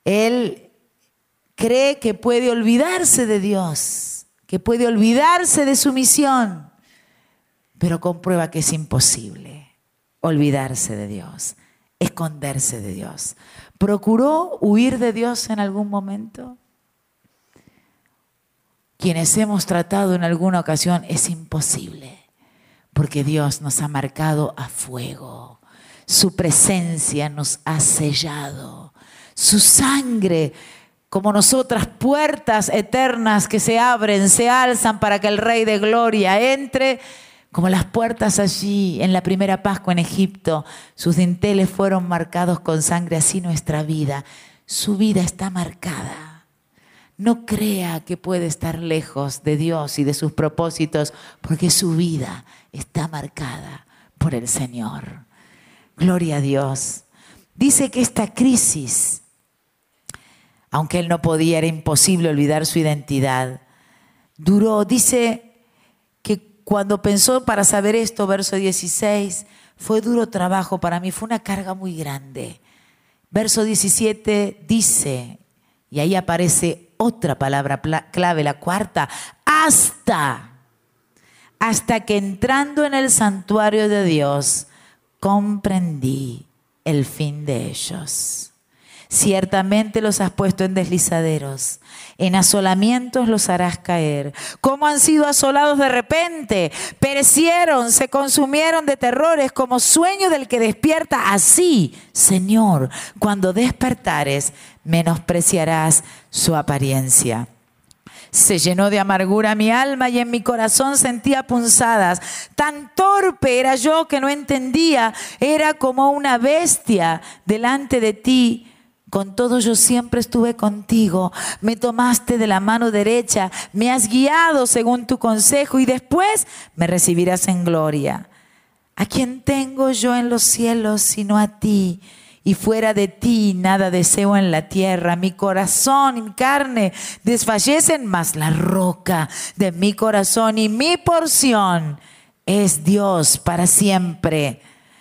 Él cree que puede olvidarse de Dios, que puede olvidarse de su misión, pero comprueba que es imposible olvidarse de Dios, esconderse de Dios. ¿Procuró huir de Dios en algún momento? Quienes hemos tratado en alguna ocasión, es imposible, porque Dios nos ha marcado a fuego. Su presencia nos ha sellado. Su sangre, como nosotras, puertas eternas que se abren, se alzan para que el Rey de Gloria entre, como las puertas allí en la primera Pascua en Egipto. Sus dinteles fueron marcados con sangre, así nuestra vida. Su vida está marcada. No crea que puede estar lejos de Dios y de sus propósitos, porque su vida está marcada por el Señor. Gloria a Dios. Dice que esta crisis, aunque él no podía, era imposible olvidar su identidad, duró. Dice que cuando pensó para saber esto, verso dieciséis, fue duro trabajo para mí, fue una carga muy grande. Verso diecisiete dice, y ahí aparece otra palabra clave, la cuarta, hasta, hasta que entrando en el santuario de Dios, comprendí el fin de ellos. Ciertamente los has puesto en deslizaderos, en asolamientos los harás caer. ¿Cómo han sido asolados de repente? Perecieron, se consumieron de terrores como sueño del que despierta. Así, Señor, cuando despertares, menospreciarás su apariencia. Se llenó de amargura mi alma y en mi corazón sentía punzadas. Tan torpe era yo que no entendía. Era como una bestia delante de ti. Con todo yo siempre estuve contigo, me tomaste de la mano derecha, me has guiado según tu consejo y después me recibirás en gloria. ¿A quién tengo yo en los cielos sino a ti? Y fuera de ti nada deseo en la tierra. Mi corazón y mi carne desfallecen, mas la roca de mi corazón y mi porción es Dios para siempre.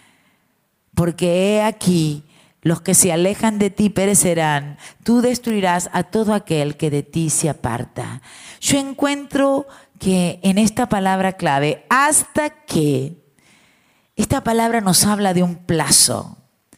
Porque he aquí, los que se alejan de ti perecerán. Tú destruirás a todo aquel que de ti se aparta. Yo encuentro que en esta palabra clave, hasta que, esta palabra nos habla de un plazo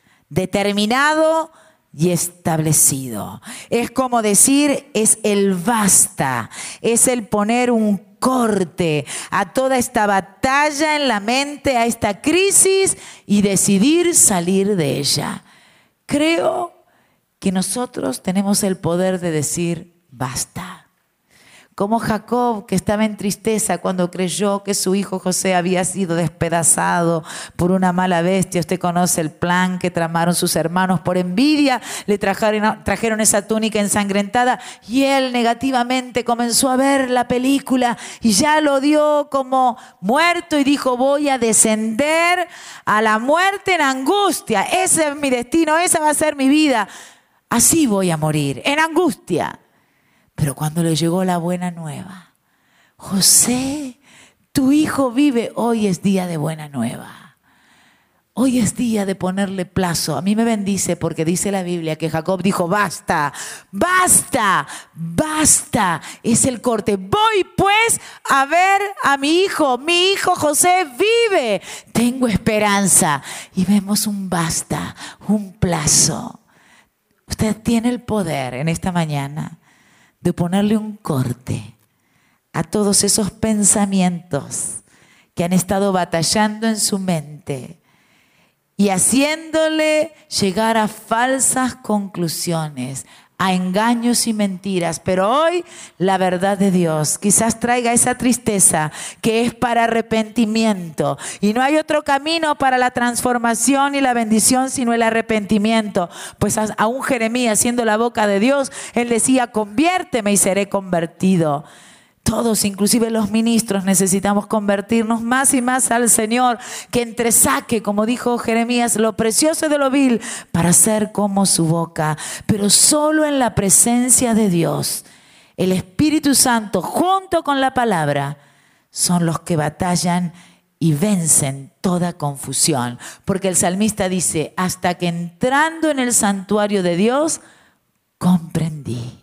determinado y establecido. Es como decir, es el basta, es el poner un corte a toda esta batalla en la mente, a esta crisis y decidir salir de ella. Creo que nosotros tenemos el poder de decir basta. Como Jacob, que estaba en tristeza cuando creyó que su hijo José había sido despedazado por una mala bestia. Usted conoce el plan que tramaron sus hermanos. Por envidia le trajeron, trajeron esa túnica ensangrentada y él negativamente comenzó a ver la película y ya lo dio como muerto y dijo, voy a descender a la muerte en angustia. Ese es mi destino, esa va a ser mi vida. Así voy a morir, en angustia. Pero cuando le llegó la buena nueva, José, tu hijo vive, hoy es día de buena nueva. Hoy es día de ponerle plazo. A mí me bendice porque dice la Biblia que Jacob dijo, basta, basta, basta. Es el corte. Voy pues a ver a mi hijo. Mi hijo José vive. Tengo esperanza. Y vemos un basta, un plazo. Usted tiene el poder en esta mañana de ponerle un corte a todos esos pensamientos que han estado batallando en su mente y haciéndole llegar a falsas conclusiones, a engaños y mentiras. Pero hoy la verdad de Dios quizás traiga esa tristeza que es para arrepentimiento. Y no hay otro camino para la transformación y la bendición sino el arrepentimiento. Pues aún Jeremías, siendo la boca de Dios, él decía, conviérteme y seré convertido. Todos, inclusive los ministros, necesitamos convertirnos más y más al Señor, que entresaque, como dijo Jeremías, lo precioso de lo vil para ser como su boca. Pero solo en la presencia de Dios, el Espíritu Santo junto con la palabra son los que batallan y vencen toda confusión. Porque el salmista dice, hasta que entrando en el santuario de Dios, comprendí.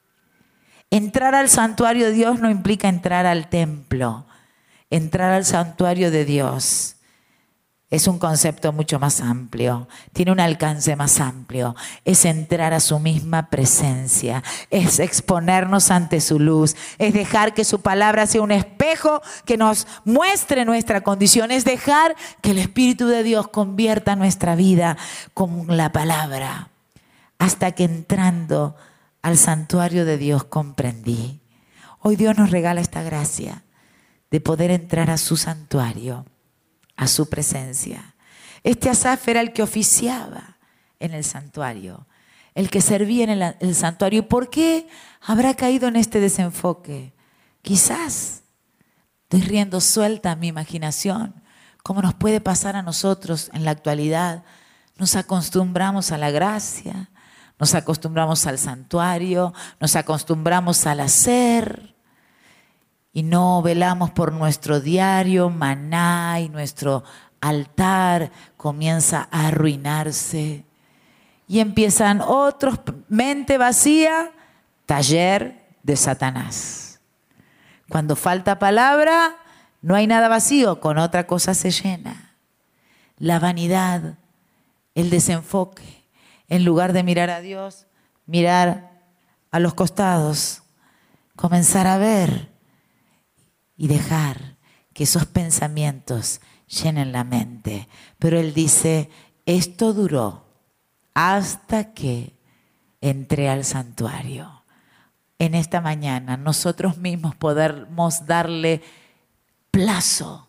Entrar al santuario de Dios no implica entrar al templo. Entrar al santuario de Dios es un concepto mucho más amplio, tiene un alcance más amplio. Es entrar a su misma presencia, es exponernos ante su luz, es dejar que su palabra sea un espejo que nos muestre nuestra condición, es dejar que el Espíritu de Dios convierta nuestra vida con la palabra. Hasta que entrando al santuario de Dios comprendí. Hoy Dios nos regala esta gracia de poder entrar a su santuario, a su presencia. Este Asaf era el que oficiaba en el santuario, el que servía en el, el santuario. ¿Y por qué habrá caído en este desenfoque? Quizás estoy riendo suelta a mi imaginación, como nos puede pasar a nosotros en la actualidad. Nos acostumbramos a la gracia, nos acostumbramos al santuario, nos acostumbramos al hacer, y no velamos por nuestro diario maná, y nuestro altar comienza a arruinarse. Y empiezan otros, mente vacía, taller de Satanás. Cuando falta palabra, no hay nada vacío, con otra cosa se llena. La vanidad, el desenfoque, en lugar de mirar a Dios, mirar a los costados, comenzar a ver y dejar que esos pensamientos llenen la mente. Pero él dice, esto duró hasta que entré al santuario. En esta mañana nosotros mismos podemos darle plazo,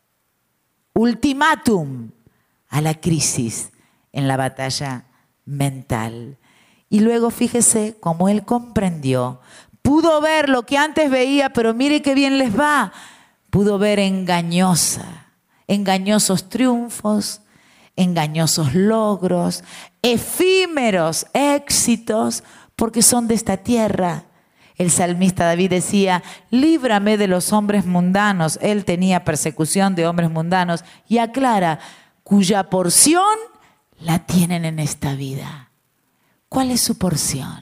ultimátum a la crisis en la batalla mental. Y luego fíjese cómo él comprendió. Pudo ver lo que antes veía, pero mire qué bien les va. Pudo ver engañosa, engañosos triunfos, engañosos logros, efímeros éxitos, porque son de esta tierra. El salmista David decía, líbrame de los hombres mundanos. Él tenía persecución de hombres mundanos y aclara, cuya porción la tienen en esta vida. ¿Cuál es su porción?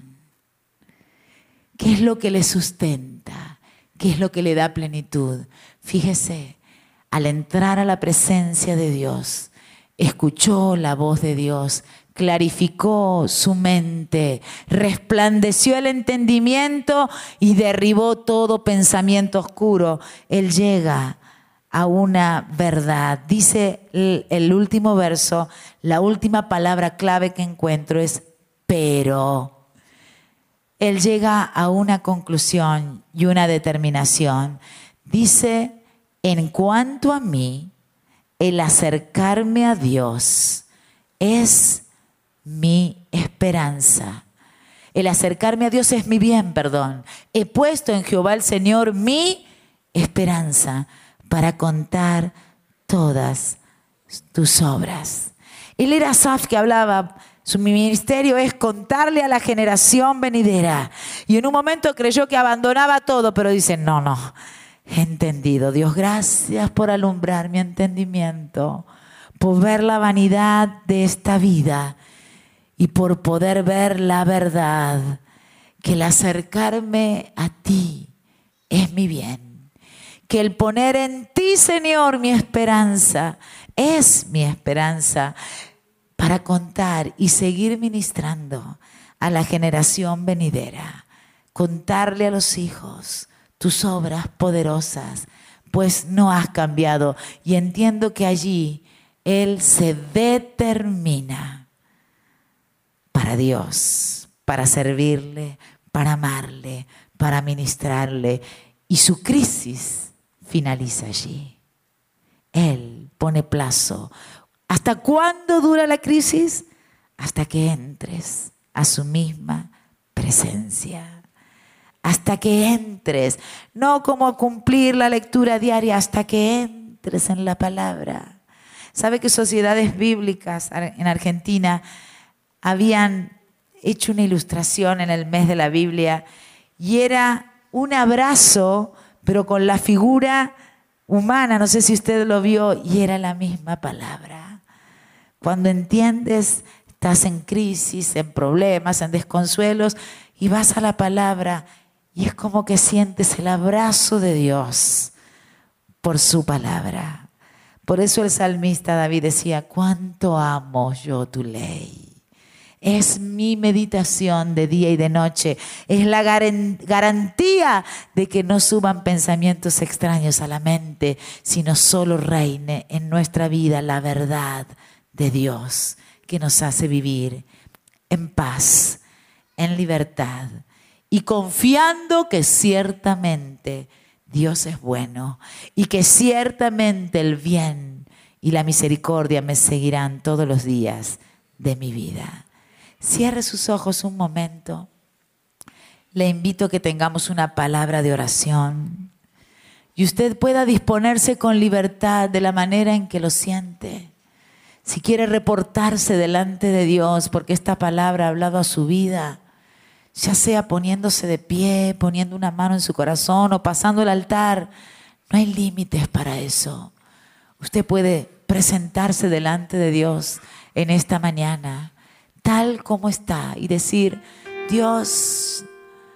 ¿Qué es lo que le sustenta? ¿Qué es lo que le da plenitud? Fíjese, al entrar a la presencia de Dios, escuchó la voz de Dios, clarificó su mente, resplandeció el entendimiento y derribó todo pensamiento oscuro. Él llega a una verdad. Dice el, el último verso, la última palabra clave que encuentro es pero. Él llega a una conclusión y una determinación. Dice, en cuanto a mí, el acercarme a Dios es mi esperanza. El acercarme a Dios es mi bien, perdón. He puesto en Jehová el Señor mi esperanza para contar todas tus obras. Él era Asaf que hablaba. Su ministerio es contarle a la generación venidera. Y en un momento creyó que abandonaba todo, pero dice, no, no, he entendido. Dios, gracias por alumbrar mi entendimiento, por ver la vanidad de esta vida y por poder ver la verdad, que el acercarme a ti es mi bien. Que el poner en ti, Señor, mi esperanza, es mi esperanza. Para contar y seguir ministrando a la generación venidera. Contarle a los hijos tus obras poderosas, pues no has cambiado. Y entiendo que allí Él se determina para Dios, para servirle, para amarle, para ministrarle. Y su crisis finaliza allí. Él pone plazo. ¿Hasta cuándo dura la crisis? Hasta que entres a su misma presencia. Hasta que entres, no como cumplir la lectura diaria, hasta que entres en la palabra. ¿Sabe que sociedades bíblicas en Argentina habían hecho una ilustración en el mes de la Biblia y era un abrazo, pero con la figura humana? No sé si usted lo vio, y era la misma palabra. Cuando entiendes, estás en crisis, en problemas, en desconsuelos, y vas a la palabra y es como que sientes el abrazo de Dios por su palabra. Por eso el salmista David decía, cuánto amo yo tu ley. Es mi meditación de día y de noche. Es la garantía de que no suban pensamientos extraños a la mente, sino solo reine en nuestra vida la verdad de Dios, que nos hace vivir en paz, en libertad y confiando que ciertamente Dios es bueno y que ciertamente el bien y la misericordia me seguirán todos los días de mi vida. Cierre sus ojos un momento. Le invito a que tengamos una palabra de oración y usted pueda disponerse con libertad de la manera en que lo siente. Si quiere reportarse delante de Dios porque esta palabra ha hablado a su vida, ya sea poniéndose de pie, poniendo una mano en su corazón o pasando el altar, no hay límites para eso. Usted puede presentarse delante de Dios en esta mañana, tal como está, y decir, Dios,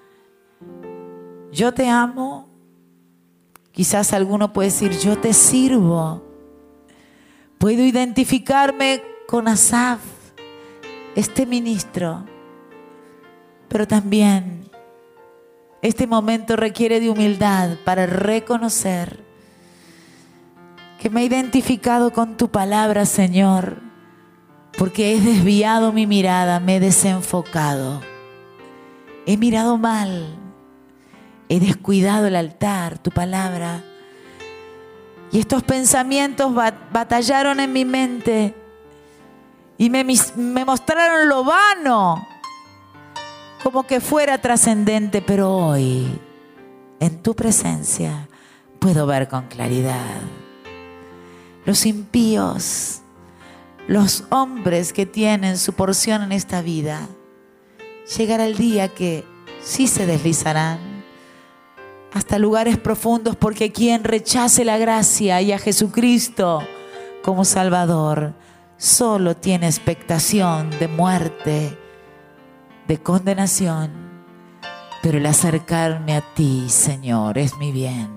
yo te amo. Quizás alguno puede decir, yo te sirvo. Puedo identificarme con Asaf, este ministro, pero también este momento requiere de humildad para reconocer que me he identificado con tu palabra, Señor, porque he desviado mi mirada, me he desenfocado, he mirado mal, he descuidado el altar, tu palabra. Y estos pensamientos batallaron en mi mente y me, me mostraron lo vano, como que fuera trascendente, pero hoy, en tu presencia, puedo ver con claridad. Los impíos, los hombres que tienen su porción en esta vida, llegará el día que sí se deslizarán hasta lugares profundos, porque quien rechace la gracia y a Jesucristo como Salvador solo tiene expectación de muerte, de condenación. Pero el acercarme a ti, Señor, es mi bien.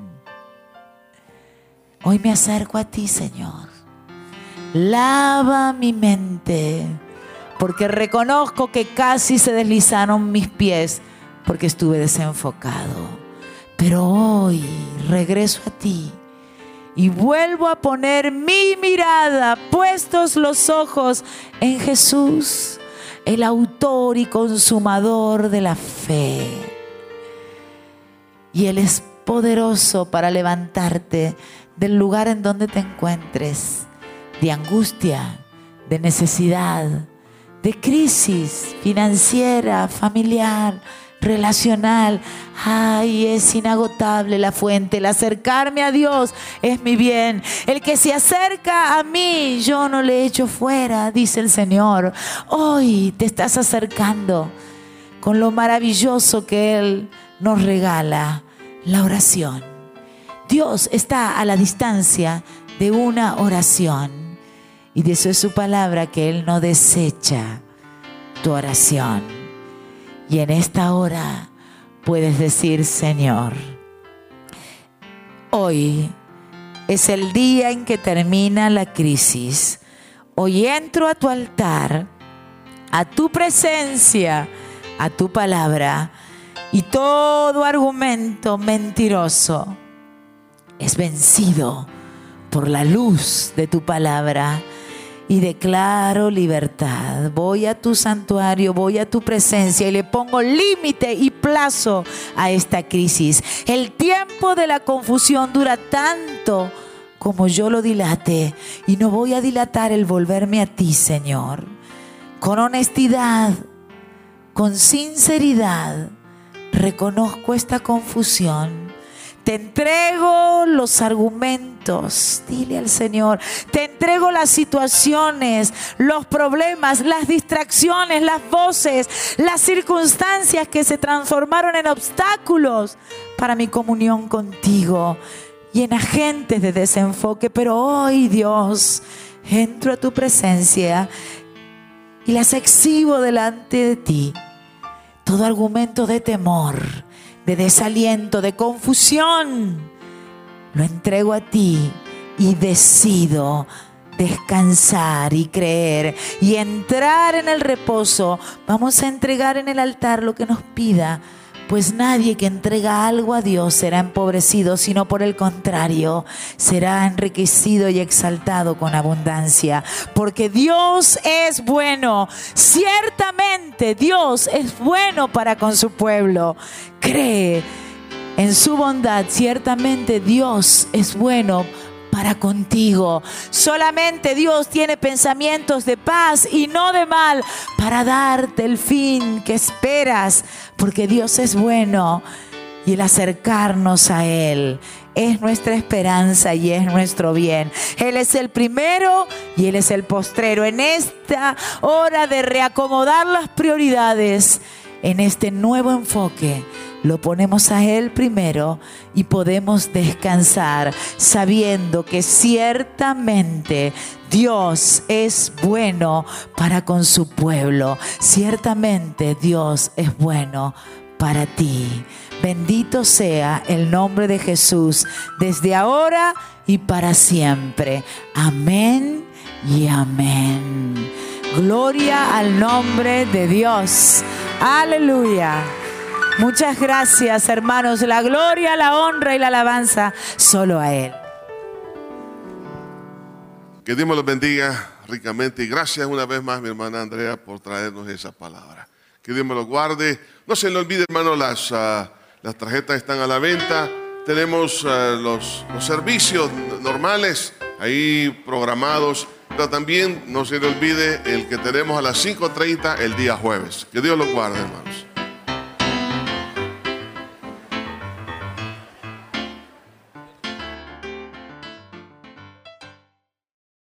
Hoy me acerco a ti, Señor. Lava mi mente, porque reconozco que casi se deslizaron mis pies porque estuve desenfocado. Pero hoy regreso a ti y vuelvo a poner mi mirada, puestos los ojos en Jesús, el autor y consumador de la fe. Y Él es poderoso para levantarte del lugar en donde te encuentres, de angustia, de necesidad, de crisis financiera, familiar, relacional. Ay, es inagotable la fuente. El acercarme a Dios es mi bien. El que se acerca a mí, yo no le echo fuera, dice el Señor. Hoy te estás acercando con lo maravilloso que Él nos regala, la oración. Dios está a la distancia de una oración, y de eso es su palabra, que Él no desecha tu oración. Y en esta hora puedes decir, Señor, hoy es el día en que termina la crisis. Hoy entro a tu altar, a tu presencia, a tu palabra, y todo argumento mentiroso es vencido por la luz de tu palabra. Y declaro libertad. Voy a tu santuario, voy a tu presencia y le pongo límite y plazo a esta crisis. El tiempo de la confusión dura tanto como yo lo dilate, y no voy a dilatar el volverme a ti, Señor. Con honestidad, con sinceridad, reconozco esta confusión. Te entrego los argumentos, dile al Señor. Te entrego las situaciones, los problemas, las distracciones, las voces, las circunstancias que se transformaron en obstáculos para mi comunión contigo y en agentes de desenfoque. Pero hoy, Dios, entro a tu presencia y las exhibo delante de ti. Todo argumento de temor, de desaliento, de confusión, lo entrego a ti y decido descansar y creer y entrar en el reposo. Vamos a entregar en el altar lo que nos pida, pues nadie que entrega algo a Dios será empobrecido, sino por el contrario, será enriquecido y exaltado con abundancia. Porque Dios es bueno, ciertamente Dios es bueno para con su pueblo. Cree en su bondad, ciertamente Dios es bueno para contigo. Solamente Dios tiene pensamientos de paz y no de mal, para darte el fin que esperas, porque Dios es bueno y el acercarnos a Él es nuestra esperanza y es nuestro bien. Él es el primero y Él es el postrero. En esta hora de reacomodar las prioridades, en este nuevo enfoque, lo ponemos a Él primero y podemos descansar sabiendo que ciertamente Dios es bueno para con su pueblo. Ciertamente Dios es bueno para ti. Bendito sea el nombre de Jesús desde ahora y para siempre. Amén y amén. Gloria al nombre de Dios. Aleluya. Muchas gracias, hermanos. La gloria, la honra y la alabanza solo a Él. Que Dios me los bendiga ricamente y gracias una vez más, mi hermana Andrea, por traernos esa palabra. Que Dios me los guarde. No se le olvide, hermano, las, uh, las tarjetas están a la venta. Tenemos uh, los, los servicios normales ahí programados, pero también no se le olvide el que tenemos a las cinco treinta el día jueves. Que Dios los guarde, hermanos.